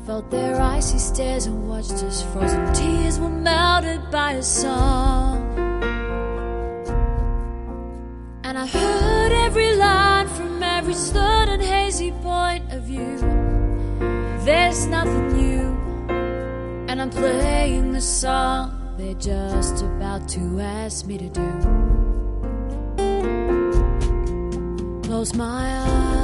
Felt their icy stares and watched as frozen tears were melted by a song. And I heard every line from every slurred and hazy point of view. There's nothing new, and I'm playing the song they're just about to ask me to do. Close my eyes,